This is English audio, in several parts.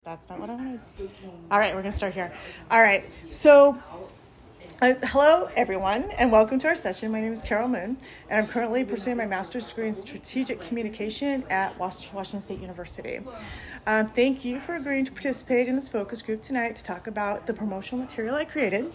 That's not what I wanted. All right, we're going to start here. All right, so hello, everyone, and welcome to our session. My name is Carol Moon, and I'm currently pursuing my master's degree in strategic communication at Washington State University. Thank you for agreeing to participate in this focus group tonight to talk about the promotional material I created.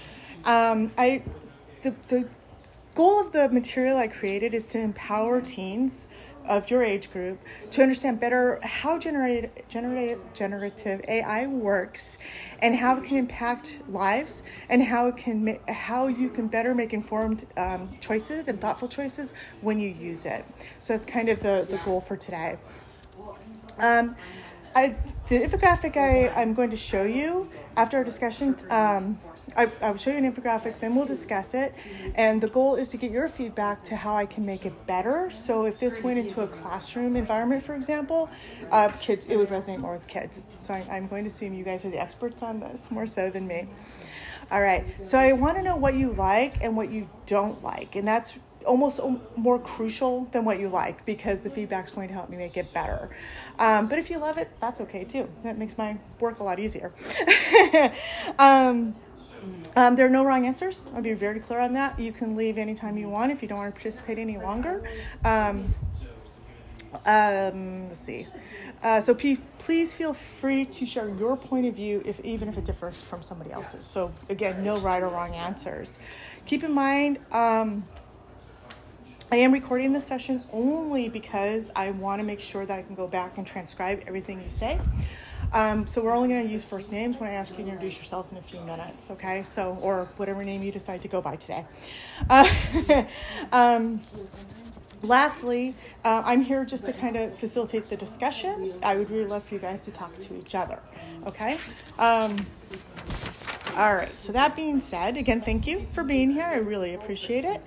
The goal of the material I created is to empower teens of your age group to understand better how generative AI works and how it can impact lives and how you can better make informed choices and thoughtful choices when you use it. So that's kind of the goal for today. The infographic I'm going to show you after our discussion, I'll show you an infographic, then we'll discuss it. And the goal is to get your feedback to how I can make it better. So if this went into a classroom environment, for example, kids, it would resonate more with kids. So I'm going to assume you guys are the experts on this, more so than me. All right, so I want to know what you like and what you don't like. And that's almost more crucial than what you like because the feedback's going to help me make it better. But if you love it, that's okay too. That makes my work a lot easier. There are no wrong answers. I'll be very clear on that. You can leave anytime you want if you don't want to participate any longer. Let's see. So please feel free to share your point of view, even if it differs from somebody else's. So again, no right or wrong answers. Keep in mind, I am recording this session only because I want to make sure that I can go back and transcribe everything you say. So we're only going to use first names when I ask you to introduce yourselves in a few minutes, okay? So, or whatever name you decide to go by today. Lastly, I'm here just to kind of facilitate the discussion. I would really love for you guys to talk to each other, okay? All right, so that being said, again, thank you for being here. I really appreciate it.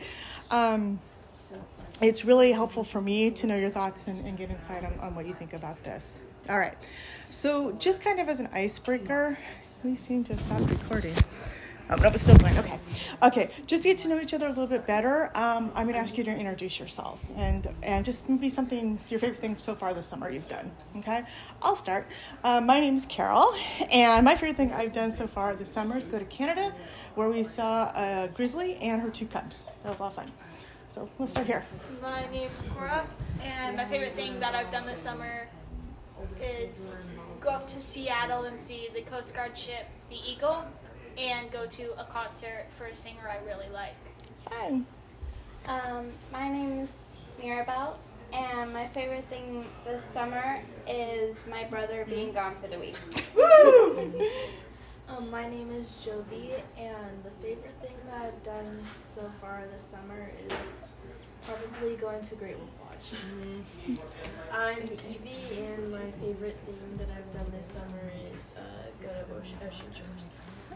It's really helpful for me to know your thoughts and get insight on what you think about this. All right, so just kind of as an icebreaker, we seem to have stopped recording. Oh, no, it's still going. Okay, just to get to know each other a little bit better, I'm going to ask you to introduce yourselves and just maybe something, your favorite thing so far this summer you've done, okay? I'll start. My name is Carol, and my favorite thing I've done so far this summer is go to Canada, where we saw a grizzly and her 2 cubs. That was a lot of fun. So let's start here. My name's Cora, and my favorite thing that I've done this summer is go up to Seattle and see the Coast Guard ship, the Eagle, and go to a concert for a singer I really like. Fun. My name is Mirabelle, and my favorite thing this summer is my brother being gone for the week. Woo! My name is Jovi, and the favorite thing that I've done so far this summer is probably going to Great Wolf Lodge. I'm Evie, and my favorite thing that I've done this summer is go to Ocean Shores.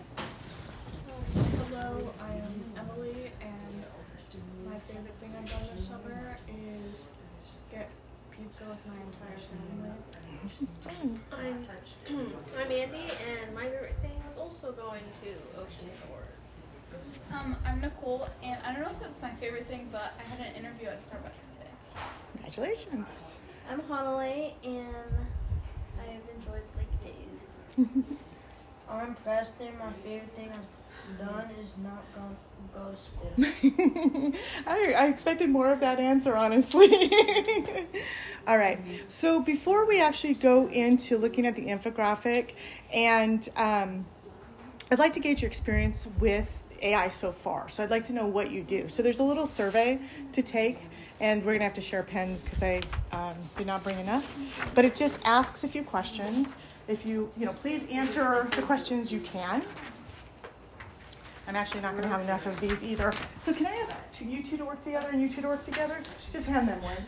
Hello, I am Emily, and my favorite thing I've done this summer is get pizza with my entire family. I'm Andy, and my favorite thing was also going to Ocean Shores. I'm Nicole, and I don't know if it's my favorite thing, but I had an interview at Starbucks today. Congratulations. I'm Honolulu, and I have enjoyed Lake Days. I'm Preston. My favorite thing I've done is not go to school. I expected more of that answer, honestly. All right. So before we actually go into looking at the infographic, and I'd like to gauge your experience with AI so far. So I'd like to know what you do. So there's a little survey to take, and we're going to have to share pens because I did not bring enough. But it just asks a few questions. If you please answer the questions you can. I'm actually not going to have enough of these either. So can I ask you two to work together and you two to work together? Just hand them one.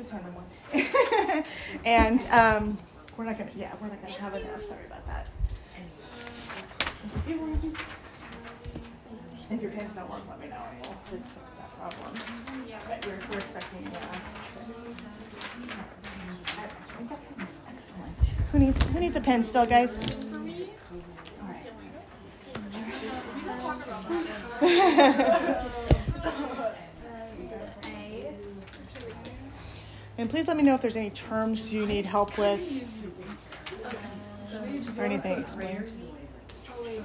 And we're not going to have enough. Sorry about that. If your pens don't work, let me know and we'll fix that problem. But we're expecting 6. Excellent. Who needs a pen still, guys? All right. And please let me know if there's any terms you need help with. or anything explained? Oh wait,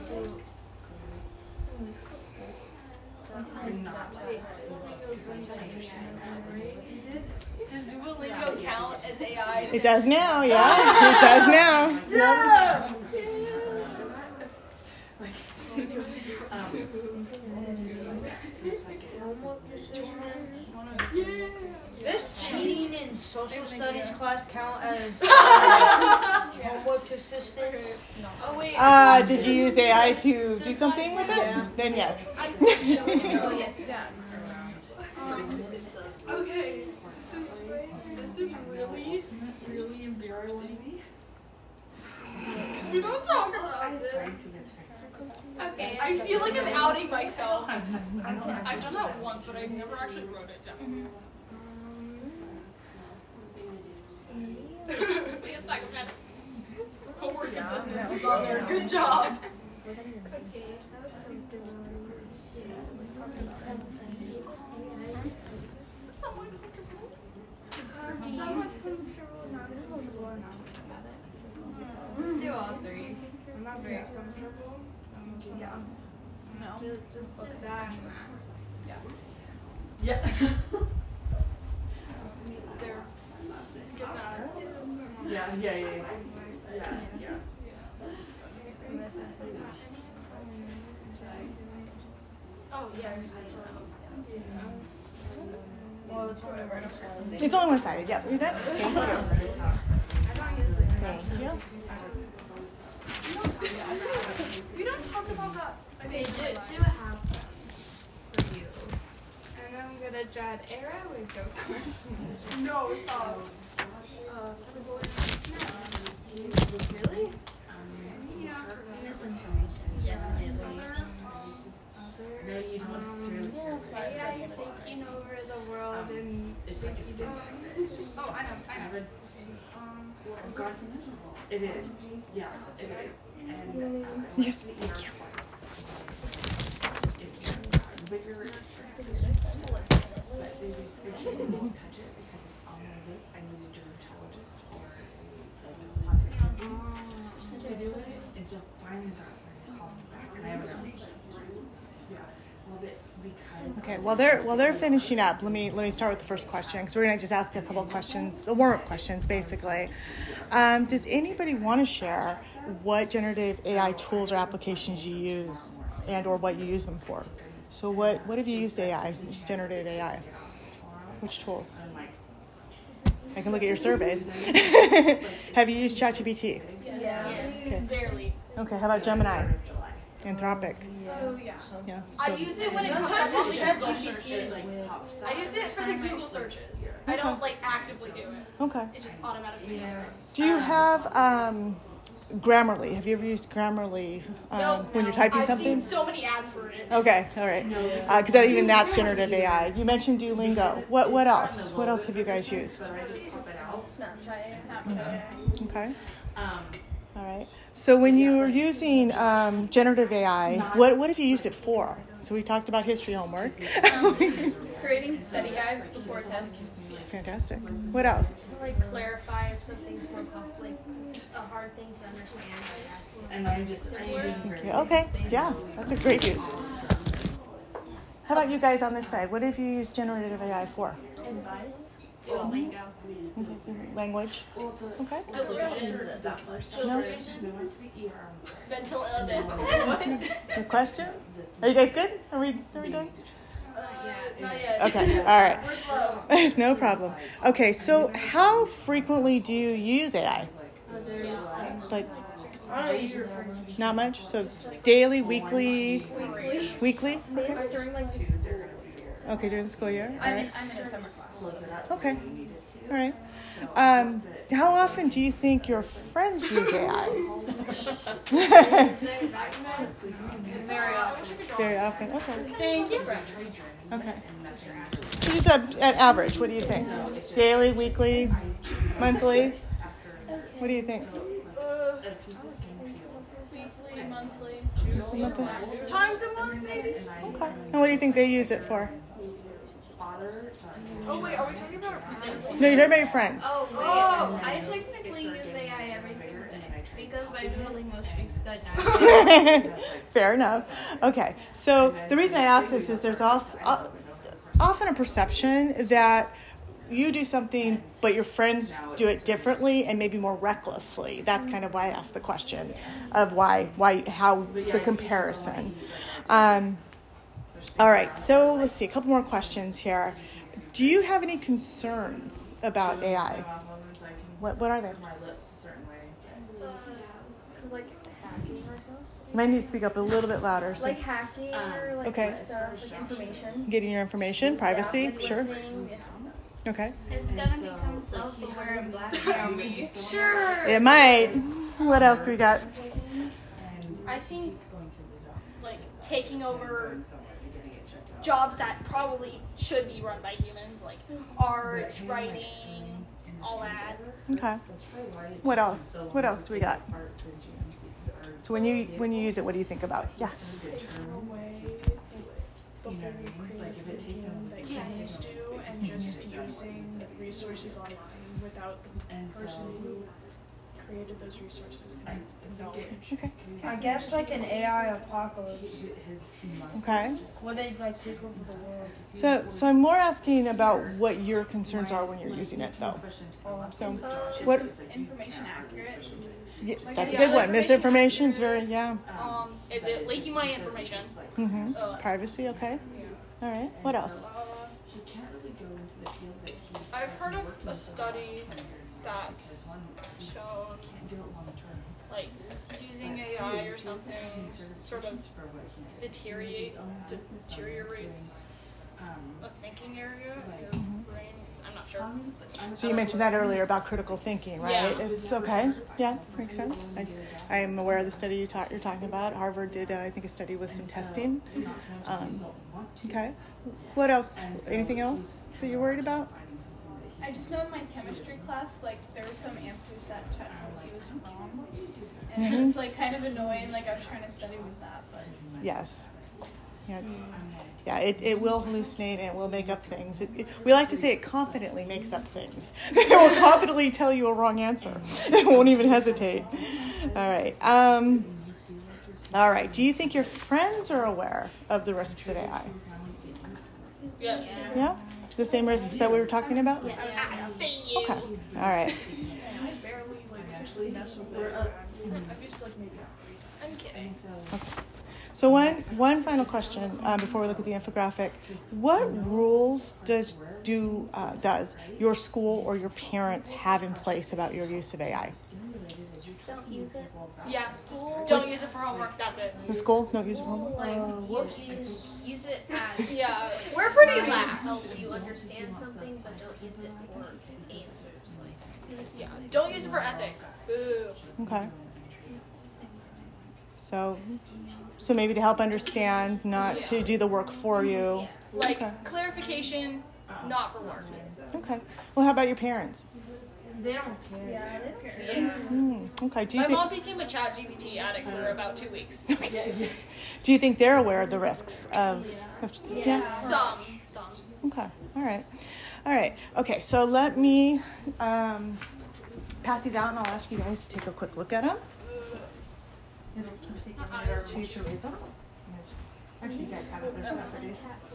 Does Duolingo count as AI? It does now, yeah. It does now. Does cheating in social studies class count as homework assistance? Oh wait. Did you use AI to do something with it? Then yes. Oh yes. Yeah. Okay. This is really embarrassing. We don't talk about this. Okay. I feel like I'm outing myself. I've done that once, but I never actually wrote it down. We can talk about it. Homework assistance is on there. Good job. Somewhat comfortable. somewhat comfortable, not comfortable, or not about it. Let's do all three. I'm not very comfortable. Yeah. No. Just do that. Yeah. There. Get that. Yeah. Oh, yes. Well, it's only one-sided. It's only one-sided. Yep. You're done. Thank you. I don't use it. Thank you. We don't talk about that. Okay, do it half for you. And I'm gonna draw an arrow and go first. No, stop. Really? Misinformation, definitely. AI taking over the world and thinking Oh, I know. It is. Yeah, it is. And Yes. Thank you. it's bigger but they basically won't touch it because it's on my lip. I need a dermatologist or a plastic surgeon to do it. And so finally that's when they called me back and I have another because Okay. While they're finishing up, let me start with the first question because we're gonna just ask a couple of questions, warm-up questions, basically. Does anybody want to share what generative AI tools or applications you use and or what you use them for? So what have you used AI, generative AI? Which tools? I can look at your surveys. Have you used ChatGPT? Yeah. Okay. Barely. Okay. How about Gemini? Anthropic? Oh, yeah. Yeah. I So use it when it comes Sometimes to it's Google ChatGPT. searches. I use it for the Google searches. I don't actively do it. okay. It just automatically does it. Do you have Grammarly? Have you ever used Grammarly when you're typing I've something? seen so many ads for it. Okay, all right. Because even that's generative AI. You mentioned Duolingo. What else? What else have you guys used? Okay. All right. So when you're using generative AI, what have you used it for? So we talked about history homework. Creating study guides before tests. Fantastic. What else? To clarify if something's more a hard thing to understand. and I'm being Thank you. Okay. Yeah, that's a great use. How about you guys on this side? What have you used generative AI for? Advice? Duolingo. Okay. Language. Okay. Delusions. No. Mental illness. Good question. Are you guys good? Are we done? Not yet. Okay. All right. We're slow. It's no problem. Okay. So how frequently do you use AI? Like, not much. So daily, weekly. Okay. Okay, during the school year. All right. I'm in a summer class. Okay. All right. How often do you think your friends use AI? Very often. Very often. Okay. Thank you. Okay. So just at average, what do you think? Daily, weekly, monthly? What do you think? Weekly, monthly. Monthly? Times a month, maybe. Okay. And what do you think they use it for? Oh, wait, are we talking about our presents? No, you're talking about your friends. Oh, I technically use AI every single day. Because my Duolingo streaks got down. Fair enough. Okay, so the reason I ask this is there's also, often a perception that you do something, but your friends do it differently and maybe more recklessly. That's kind of why I asked the question of how the comparison. All right, so let's see, a couple more questions here. Do you have any concerns about AI? What are they? Like hacking or something. You might need to speak up a little bit louder. So. Like hacking or like Okay. stuff, like information. Getting your information, privacy, Like sure. listening, Okay. It's gonna become self-aware and blackmail me. Sure. It might. What else we got? I think like taking over jobs that probably should be run by humans, like art, writing, all that. Okay. What else? What else do we got? So when you use it, what do you think about? Yeah. taking away the whole creative thinking that humans do and just using resources online without the person who created those resources and knowledge. Okay. I guess like an AI apocalypse. Okay. Where they like take over the world. So I'm more asking about what your concerns are when you're using it, though. So what? Information accurate? Yeah, that's a good one. Misinformation is very Is it leaking my information? Privacy. Okay. All right. What else? I've heard of a study that's shown like using AI or something sort of deteriorates a thinking area of your brain. I'm not sure. So you mentioned that earlier about critical thinking, right? Yeah. It's okay. Yeah, makes sense. I am aware of the study you're talking about. Harvard did, I think, a study with some testing. Okay. What else? Anything else that you're worried about? I just know in my chemistry class, like, there were some answers that ChatGPT was wrong. And it's, like, kind of annoying. Like, I was trying to study with that, but... Yes. Yeah, it will hallucinate and it will make up things. We like to say it confidently makes up things. It will confidently tell you a wrong answer. It won't even hesitate. All right. All right. Do you think your friends are aware of the risks of AI? Yeah. Yeah? The same risks that we were talking about? Okay. All right. I barely actually mess with it. I've used maybe I'm kidding. Okay. So one final question before we look at the infographic. What rules does your school or your parents have in place about your use of AI? Don't use it. Yeah, just don't use it for homework. That's it. The school don't use it for homework? Like, use it as Yeah, we're pretty to lax. help you understand something, but don't use it for answers. Like, Yeah, don't use it for essays. Boo. Okay. So maybe to help understand, not to do the work for you. Like Okay. clarification, not for work. Okay. Well, how about your parents? They don't care. Yeah, they don't care. Okay. Do you My think? mom became a ChatGPT addict for about 2 weeks. Do you think they're aware of the risks of? Yeah. Some. Okay. All right. Okay. So let me pass these out, and I'll ask you guys to take a quick look at them. To read them. Actually, you guys have it. There's enough for these.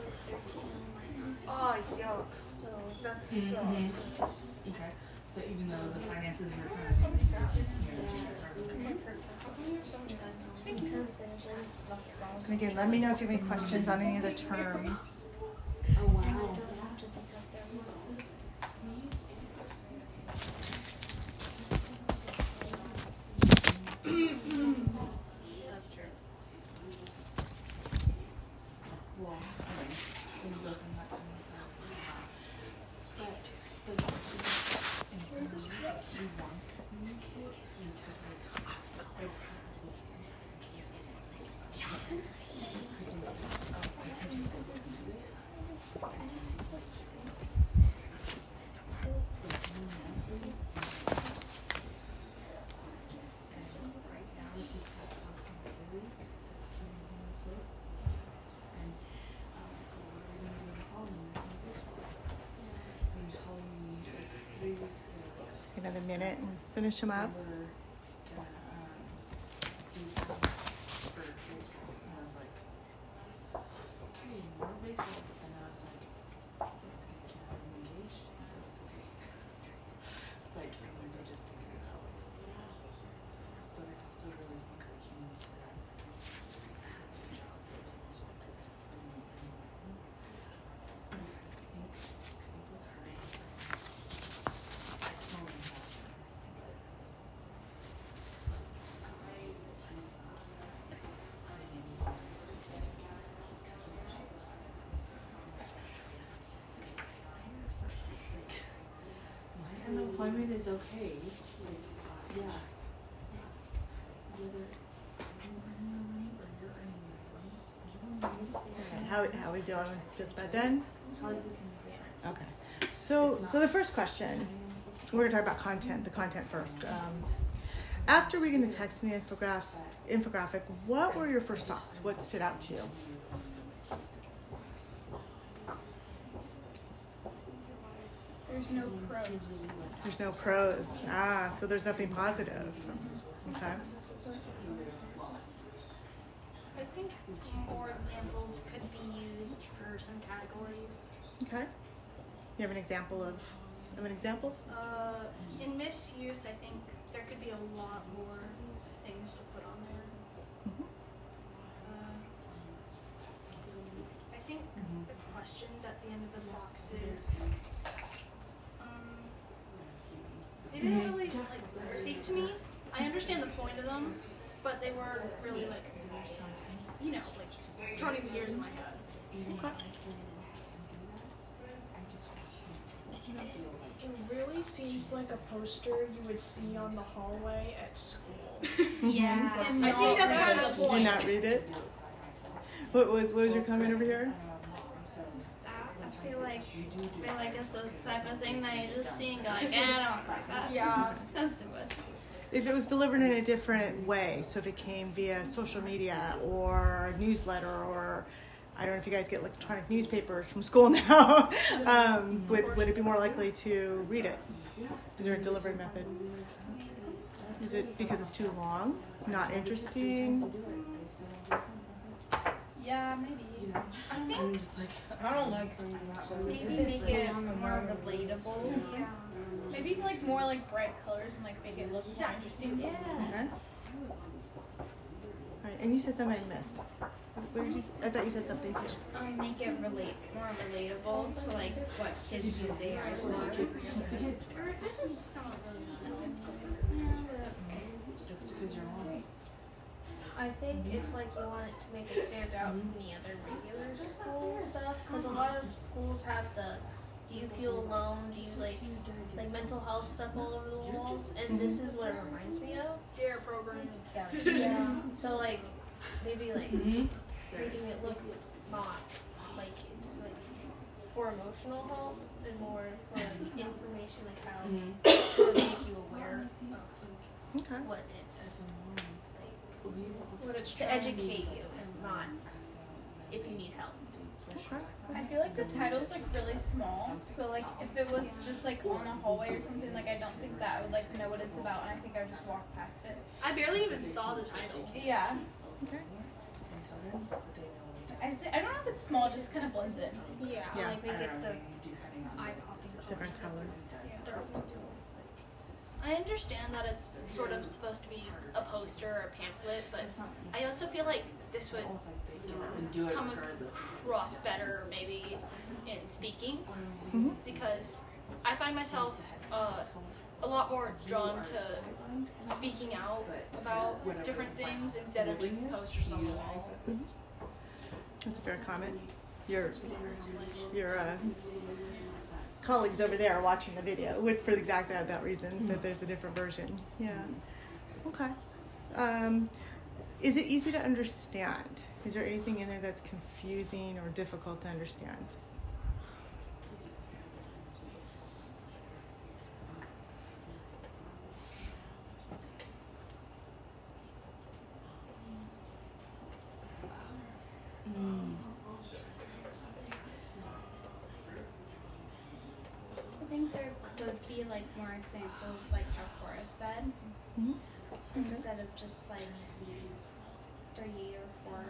Oh, yuck. That's so... Okay. So even though the finances were kind of And again, let me know if you have any questions on any of the terms. oh wow. Another minute and finish them up. employment is okay. Like, yeah. Whether it's earning money or you're earning money. How we doing? Just about done? How is this any different? Okay. So the first question, we're gonna talk about content. The content first. After reading the text in the infographic, what were your first thoughts? What stood out to you? There's no pros. There's no pros. So there's nothing positive. Okay. I think more examples could be used for some categories. Okay. You have an example of an example? In misuse, I think there could be a lot more things to put on there. Mm-hmm. I think the questions at the end of the boxes, they didn't really speak to me. I understand the point of them, but they weren't really turning the gears in my head. Okay. It really seems like a poster you would see on the hallway at school. Yeah. I think that's kind of the Did point. not read it. What was your comment over here? I feel like it's the type of thing that you just see and go like, I don't like that. Yeah. That's too much. If it was delivered in a different way, so if it came via social media or a newsletter, or I don't know if you guys get electronic newspapers from school now, would it be more likely to read it? Is there a delivery method? Is it because it's too long? Not interesting? Yeah, maybe. I think I don't like reading so Maybe make it more relatable. yeah. Maybe like more like bright colors and like make it look more interesting. Yeah. Okay. All right, and you said something I missed. What did you? I thought you said something too. Make it more relatable to like what kids use AI for. This is somewhat Because you're on. I think it's like you want it to make it stand out from the other regular school stuff, because a lot of schools have the do you feel alone, do you like mental health stuff all over the walls, and this is what it reminds me of. DARE program. Yeah. So like maybe like making it look not like it's like for emotional help and more for like information, like how to make you aware of Okay. what it's What it's to educate you and not if you need help. Okay. I feel like the title's like really small, so like if it was just like on a hallway or something, like I don't think that I would like know what it's about, and I think I would just walk past it. I barely even saw the title. Yeah. Okay. I don't know if it's small, it just kind of blends in. Yeah. Yeah. Like make it the eye-popping Different color. I understand that it's sort of supposed to be a poster or a pamphlet, but I also feel like this would come across better maybe in speaking, because I find myself a lot more drawn to speaking out about different things instead of just posters on the wall. That's a fair comment. Your colleagues over there are watching the video for exactly that reason, that there's a different version. Yeah. Okay. Is it easy to understand? Is there anything in there that's confusing or difficult to understand? I think there could be like more examples, like how Cora said, instead of just like 3 or 4.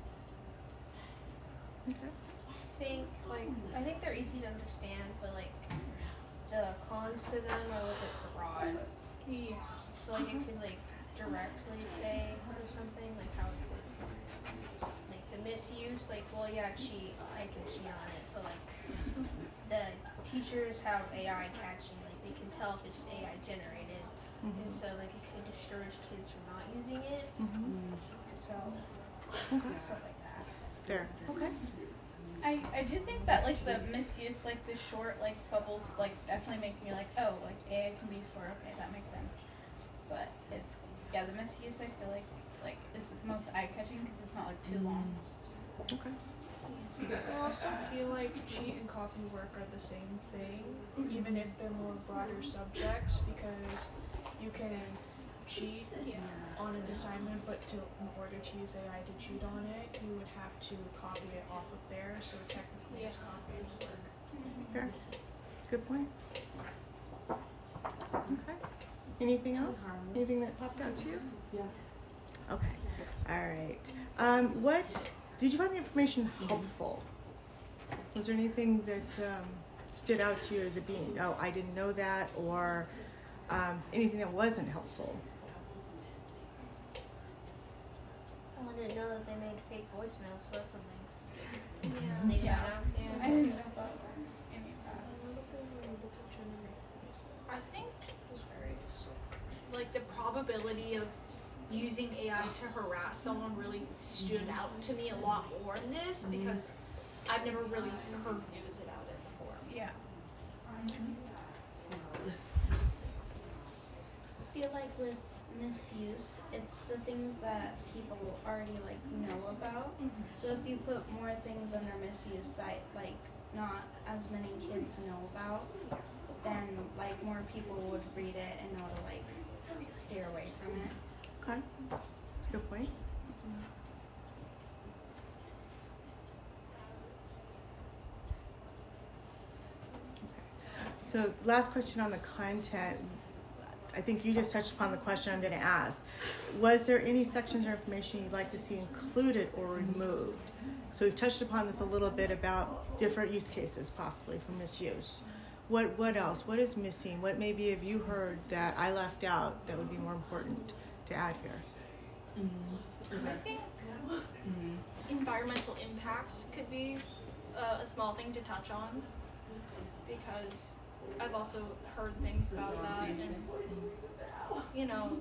Okay. I think they're easy to understand, but like the cons to them are a little bit broad. Yeah. So like it could like directly say or something, like how it could like the misuse, like well yeah, I can cheat on it, but like the teachers have AI catching, like they can tell if it's AI generated, and so like it could discourage kids from not using it. So stuff like that. Fair. Okay. I do think that like the misuse, like the short like bubbles, like definitely make me like, oh, like AI can be used for, okay, that makes sense. But it's, yeah, the misuse I feel like is the most eye-catching because it's not like too long. Okay. I also feel like cheat and copy work are the same thing, even if they're more broader subjects, because you can cheat on an assignment, but in order to use AI to cheat on it, you would have to copy it off of there, so technically it's copying work. Fair. Good point. Okay. Anything else? Anything that popped out to you? Yeah. Okay. All right. What did you find the information helpful? Was there anything that stood out to you as it being, oh, I didn't know that, or anything that wasn't helpful? Well, I didn't know that they made fake voicemails, so that's something. Yeah. They didn't know. I didn't know about any of that. I think like the probability of using AI to harass someone really stood out to me a lot more in this because I've never really heard news about it before. Yeah. I feel like with misuse, it's the things that people already like know about. So if you put more things on their misuse site, like not as many kids know about, then like more people would read it and know to like steer away from it. Okay. That's a good point. So last question on the content. I think you just touched upon the question I'm going to ask. Was there any sections or information you'd like to see included or removed? So we've touched upon this a little bit about different use cases possibly for misuse. What else? What is missing? What maybe have you heard that I left out that would be more important to add here? I think environmental impacts could be a small thing to touch on because I've also heard things about that, and you know,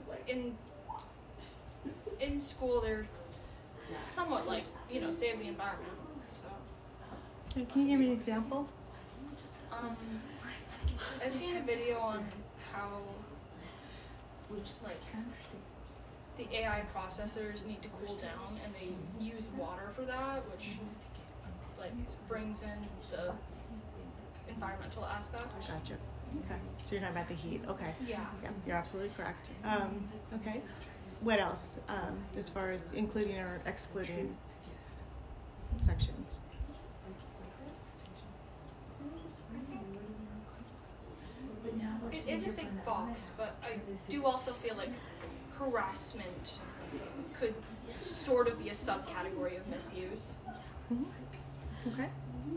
in school they're somewhat like, you know, save the environment. So Can you give me an example? I've seen a video on how like the AI processors need to cool down, and they use water for that, which like brings in the environmental aspect. Gotcha. Okay. So you're talking about the heat. Okay. Yeah. Yeah, you're absolutely correct. Okay. What else as far as including or excluding sections? It is a big box, but I do also feel like harassment could sort of be a subcategory of misuse. Mm-hmm. Okay.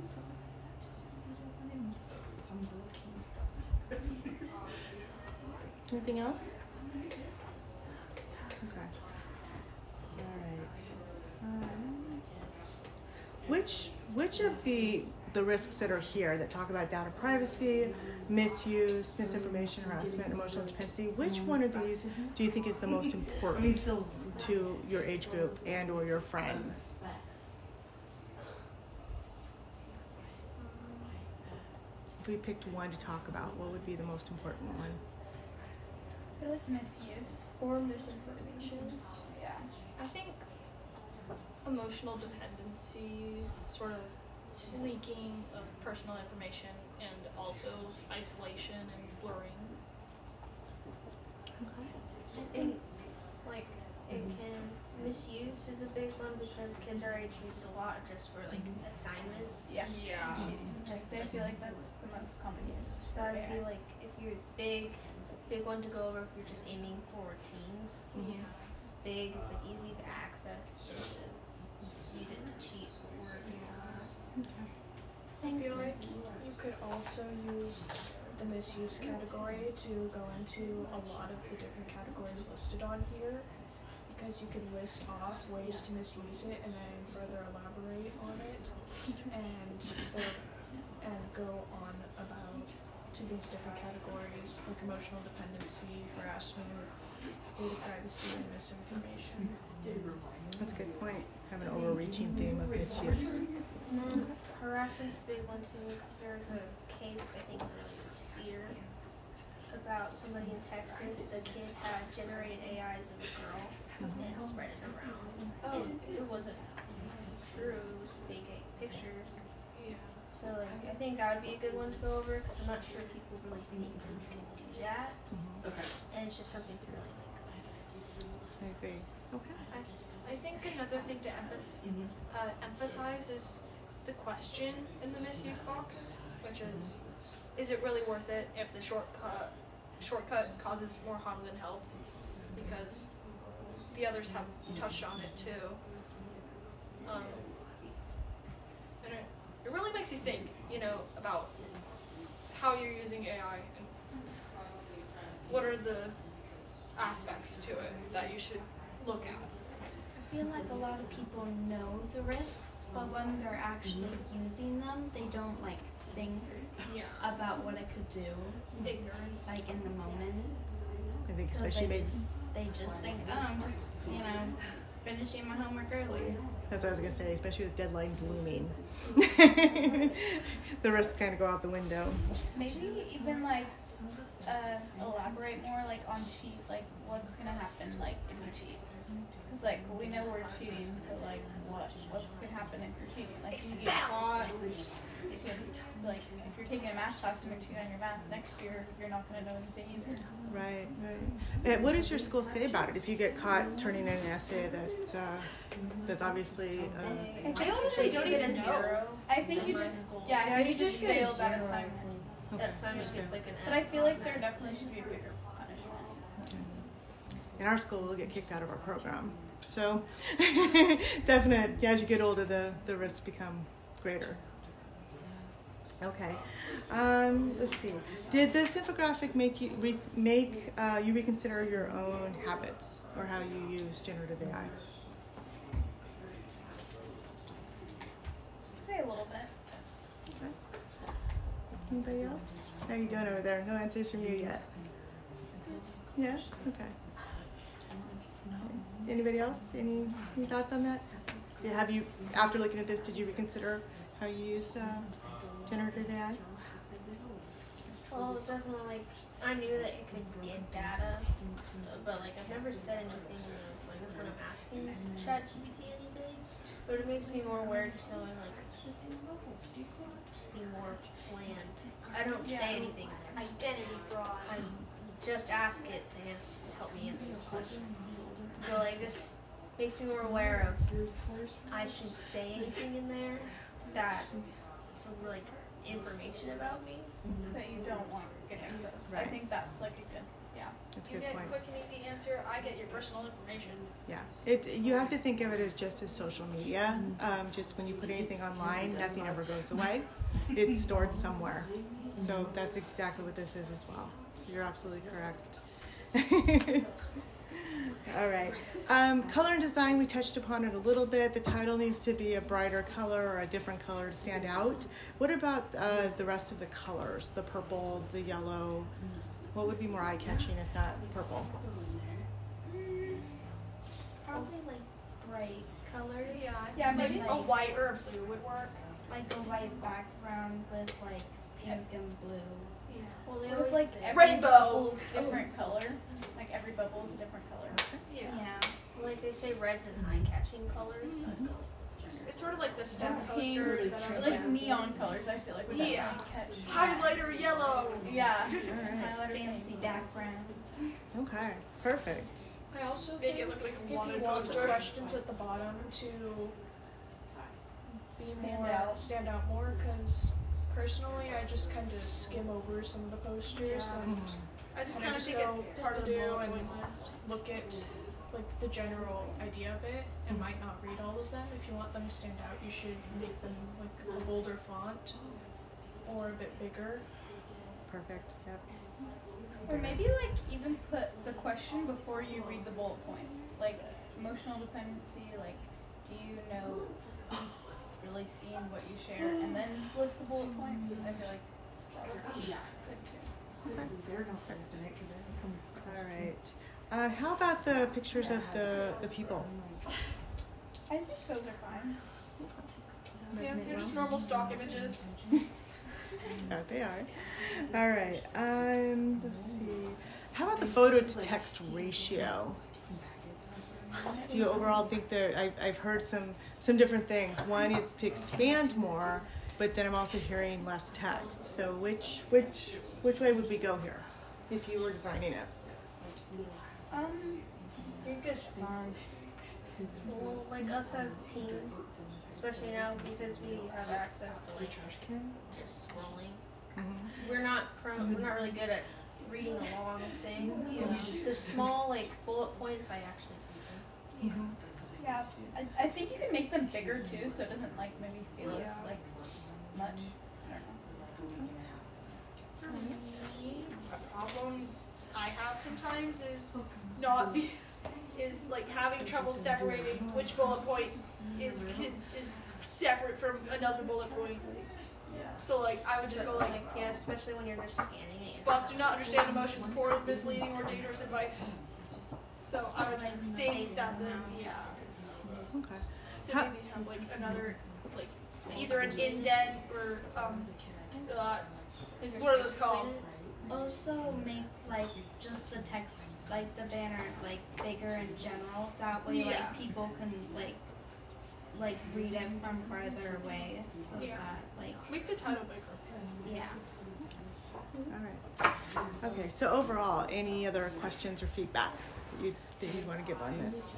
Anything else? Okay. All right. Which of the risks that are here that talk about data privacy, misuse, misinformation, harassment, emotional dependency, which one of these do you think is the most important to your age group and or your friends? If we picked one to talk about, what would be the most important one? I feel like misuse or misinformation. Yeah. I think emotional dependency, sort of leaking of personal information, and also isolation and blurring. Okay. I think, like, misuse is a big one because kids our age use it a lot just for, like, assignments. Yeah. Yeah. Like, they feel like that's the most common use. So I feel like if you're big one to go over if you're just aiming for teens. Mm-hmm. It's big, it's like easy to access, just to use it to cheat for work. I feel like you could also use the misuse category to go into a lot of the different categories listed on here, because you could list off ways to misuse it and then further elaborate on it and go on about to these different categories like emotional dependency, harassment, data privacy, and misinformation. That's a good point. Have an overreaching theme of misuse. And then harassment's a big one too, because there was a case, I think, earlier this year about somebody in Texas. A kid had generated AIs of a girl and spread it around. And it wasn't true, it was fake pictures. Yeah. So, like, I think that would be a good one to go over, because I'm not sure people really think you can do that. Okay. And it's just something to really think about. I agree. Okay. I think another thing to emphasize is the question in the misuse box, which is it really worth it if the shortcut causes more harm than help? Because the others have touched on it too. And it really makes you think, about how you're using AI and what are the aspects to it that you should look at. I feel like a lot of people know the risks, but when they're actually using them, they don't think about what it could do. Ignorance. Like in the moment. I think So especially they just think, oh, I'm just, finishing my homework early. that's what I was gonna say, especially with deadlines looming. The risks kind of go out the window. Maybe even elaborate more on cheat, what's gonna happen if you cheat. Because we know we're cheating, so what could happen if you're cheating? You get caught. If you're taking a math class and you're cheating on your math next year, you're not gonna know anything either. Right. And what does your school say about it if you get caught turning in an essay that's obviously? I honestly don't even know. I think you just you just failed that assignment. Okay. That assignment gets an F. But I feel like there definitely should be a bigger punishment. In our school, we'll get kicked out of our program. So, definitely, as you get older, the risks become greater. Okay. Let's see. Did this infographic make you you reconsider your own habits or how you use generative AI? Say a little bit. Okay. Anybody else? How are you doing over there? No answers from you yet. Yeah? Okay. Anybody else? Any thoughts on that? Have you, after looking at this, did you reconsider how you use generative AI? Well, definitely, I knew that you could get data, but I've never said anything when I'm asking ChatGPT anything. But it makes me more aware just knowing just be more planned. I don't say anything. Identity fraud. I just ask it to help me answer this question. So this makes me more aware of I should say anything in there that some information about me that you don't want to get exposed. Right. I think that's a good, That's a You good get point. quick and easy answer. I get your personal information. Yeah, you have to think of it as just as social media. Just when you put anything online, nothing ever goes away. It's stored somewhere. So that's exactly what this is as well. So you're absolutely correct. All right. Color and design, we touched upon it a little bit. The title needs to be a brighter color or a different color to stand out. What about the rest of the colors? The purple, the yellow. What would be more eye-catching if not purple? Probably bright colors. Yeah, maybe a white or a blue would work. Like a white background with pink and blue. Well, they With always every Rainbow. bubble is different color. Every bubble is a different color. Yeah. they say red's an eye-catching colors. So I'd go It's sort of like the STEM Pink, posters that are neon colors. I feel like would Yeah. definitely catch. highlighter yellow. Yeah. Fancy background. Okay, perfect. I also Make think it look like a if you wanted want the poster. questions at the bottom to stand out more, because personally I just kind of skim over some of the posters and I just and kind of think it's hard part to of the do and bullet list. look at the general idea of it and might not read all of them. If you want them to stand out, you should make them a bolder font or a bit bigger. Perfect, yep. Or maybe even put the question before you read the bullet points. Emotional dependency, do you know who's really seeing what you share, and then list the bullet points. I feel like that would be good too. All right. How about the pictures of the people? I think those are fine. Yeah, resonate they're just well? normal stock images. Yeah, they are. All right. Let's see. How about the photo to text ratio? Do you overall think I've heard some different things. One is to expand more, but then I'm also hearing less text. So which way would we go here if you were designing it? I think it's fine. Well, like us as teens, especially now because we have access to like just scrolling. Mm-hmm. We're not really good at reading along things. So the small like bullet points I actually read them. Mm-hmm. Yeah, I think you can make them bigger too, so it doesn't like maybe feel as like much. I don't know. For me, a problem I have sometimes is is like having trouble separating which bullet point is separate from another bullet point. So like I would just go like yeah, especially when you're just scanning it. bots do not understand emotions, poor, misleading, or dangerous advice. So I would just think that's it. Yeah. Okay. So maybe have like another like either an indent or what are those called? Also make like just the text, like the banner, like bigger in general. That way, like people can like read it from farther away, so that like make the title bigger. Yeah. All right. Okay. So overall, any other questions or feedback that you want to give on this?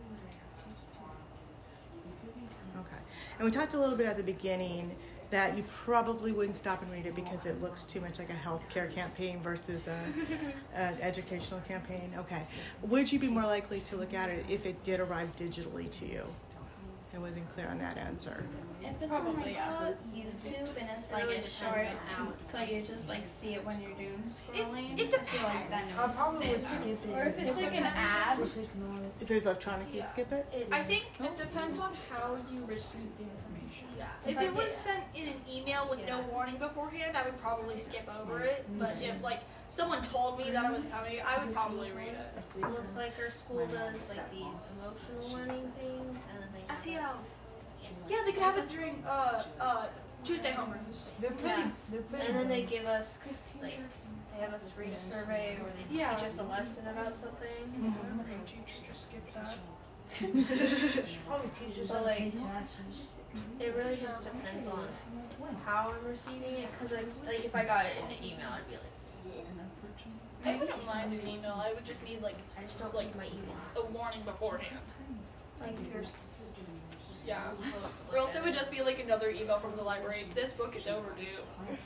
Okay. And we talked a little bit at the beginning that you probably wouldn't stop and read it because it looks too much like a healthcare campaign versus an educational campaign. Okay. Would you be more likely to look at it if it did arrive digitally to you? I wasn't clear on that answer. If it's on like YouTube and it's like a short out, so you just like see it when you're doing scrolling. It depends. I feel like then I probably would skip it. Or if it's like an ad. If it was electronic, you'd skip it? I think it depends on how you receive the information. Yeah. If it was sent in an email with no warning beforehand, I would probably skip over it. But if like someone told me that it was coming, I would probably read it. Well, it's like our school does like these emotional learning things, and then they SEL. Yeah, they could have it during Tuesday homeroom. They're pretty. They're pretty. and then they give us like they have us read a survey or they teach us a lesson about something. Just skip that. Should probably teach us But, how to like, pay taxes. It really just depends on how I'm receiving it. Cause like if I got it in an email, I'd be like, I wouldn't mind an email. I would just need like I just don't like my email. a warning beforehand. Like you're Yeah. Or else it would just be like another email from the library. This book is overdue.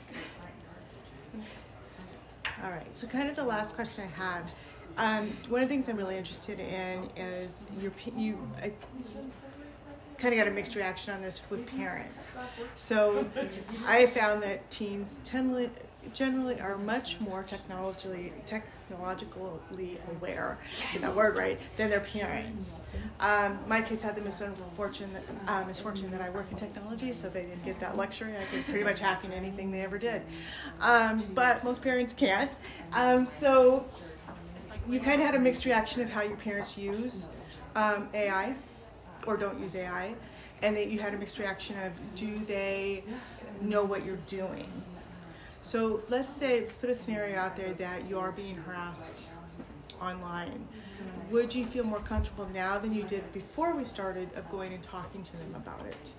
All right. So kind of the last question I have. One of the things I'm really interested in is I kind of got a mixed reaction on this with parents. So I found that teens generally are much more technologically aware, is that word right, than their parents. My kids had the misfortune that I work in technology, so they didn't get that luxury. I could pretty much hack in anything they ever did. But most parents can't. So you kind of had a mixed reaction of how your parents use AI or don't use AI, and that you had a mixed reaction of do they know what you're doing. So let's put a scenario out there that you are being harassed online. Would you feel more comfortable now than you did before we started of going and talking to them about it?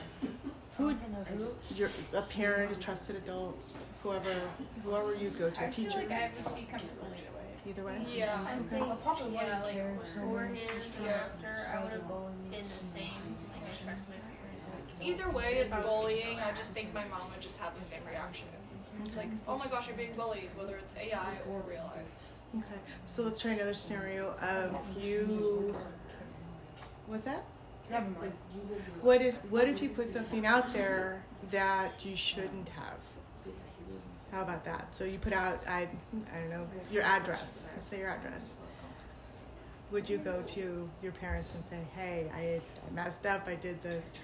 A parent, a trusted adult, whoever you go to, a teacher? I feel like I would be comfortable either way. Either way? Yeah. I think like beforehand or after I would have been the same. Like I trust my parents. Either way, it's bullying. I just think my mom would just have the same reaction. Like, oh my gosh, you're being bullied, whether it's AI or real life. Okay, so let's try another scenario of you. What's that? Never mind. What if you put something out there that you shouldn't have? How about that? So you put out, I don't know, your address. Let's say your address. Would you go to your parents and say, hey, I messed up, I did this?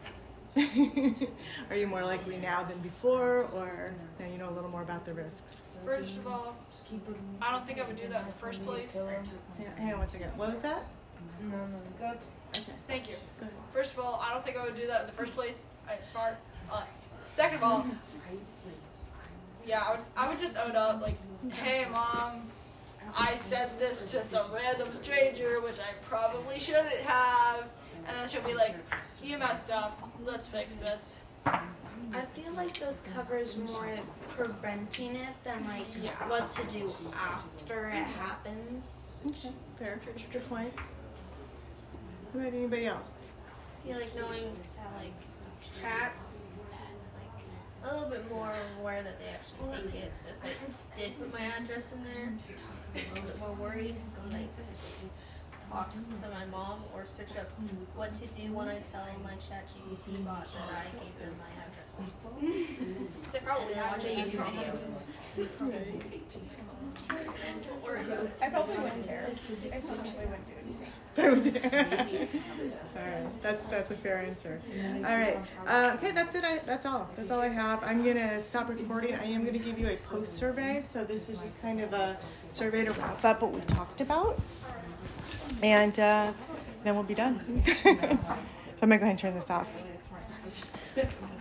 Are you more likely now than before, or now you know a little more about the risks? First of all, I don't think I would do that in the first place. Hang on one second. What was that? No. Thank you. Go ahead. First of all, I don't think I would do that in the first place. I'm smart. Second of all, yeah, I would just own up, like, hey, Mom, I said this to some random stranger, which I probably shouldn't have. And then she'll be like, you messed up. Let's fix this. I feel like this covers more preventing it than like what to do after it happens. Okay, fair. That's a good point. What about anybody else? I feel like knowing that like tracks like a little bit more aware that they actually take it. So if I did put my address in there, I'm a little bit more worried. Like talk to my mom or search up what to do when I tell my ChatGPT bot that I gave them my address. They probably watch a YouTube video. I probably wouldn't care. I probably wouldn't do anything. All right, that's a fair answer. All right, okay, that's it. That's all I have. I'm gonna stop recording. I am gonna give you a post survey. So this is just kind of a survey to wrap up what we talked about, and then we'll be done. So I'm gonna go ahead and turn this off.